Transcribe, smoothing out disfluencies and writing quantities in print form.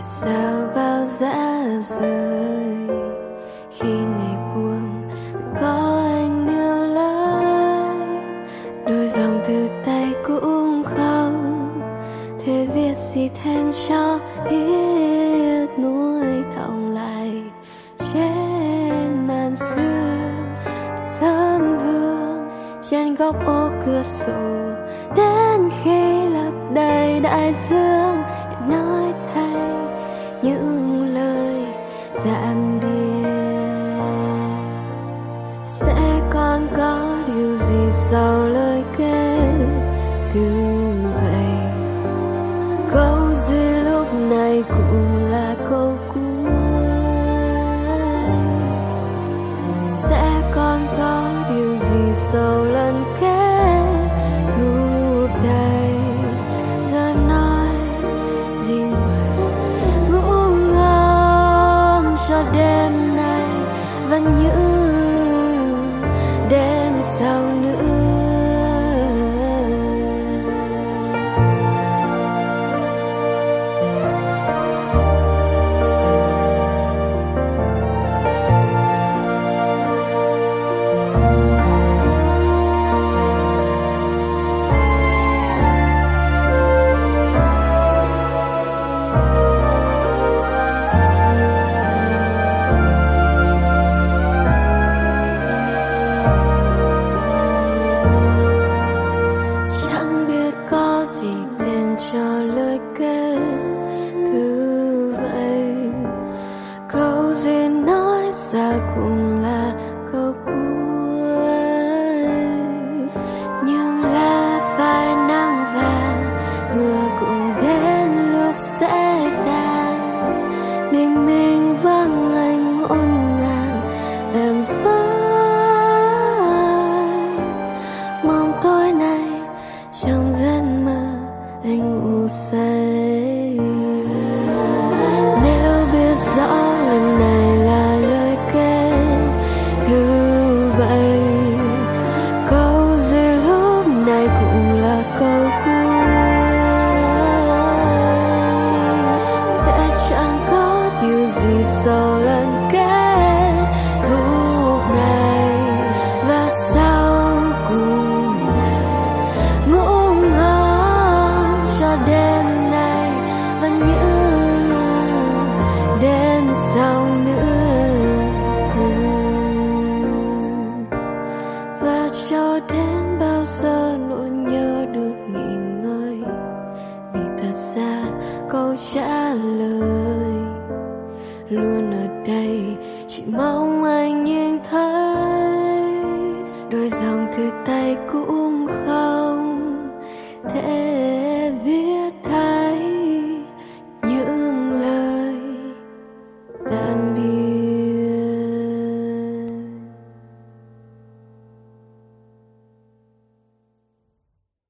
tại sao bao giá rời khi ngày buồn có anh níu lấy đôi dòng từ tay cũng không thể viết gì thêm cho biết nuối đọng lại trên màn sương sân vườn trên góc ô cửa sổ đến khi lấp đầy đại dương để nói thay những lời tạm biệt. Sẽ còn có điều gì sau lời kể từ vậy, câu dưới lúc này cũng là câu cuối. Sẽ còn có điều gì sau lần kết thúc đây, giờ nói gì ngoài ngủ ngon cho đêm nay và những đêm sau nữa. Cho lời kết thứ vậy, câu gì nói ra cũng là câu cuối. Nhưng là phải nắng vàng mưa cũng đến lúc sẽ tan, mình vắng anh ngổn ngang em với mong tối nay trong giấc mơ anh ngủ say. Nếu biết rõ lần này là lời kết thứ vậy, câu dưới lúc này cũng là câu cuối. Sẽ chẳng có điều gì sau lần kết thúc này, và sau cùng là ngủ ngon cho đêm nay và những đêm sau nữa. Và cho đến bao giờ nỗi nhớ được nghỉ ngơi, vì thật ra câu trả lời luôn ở đây, chỉ mong anh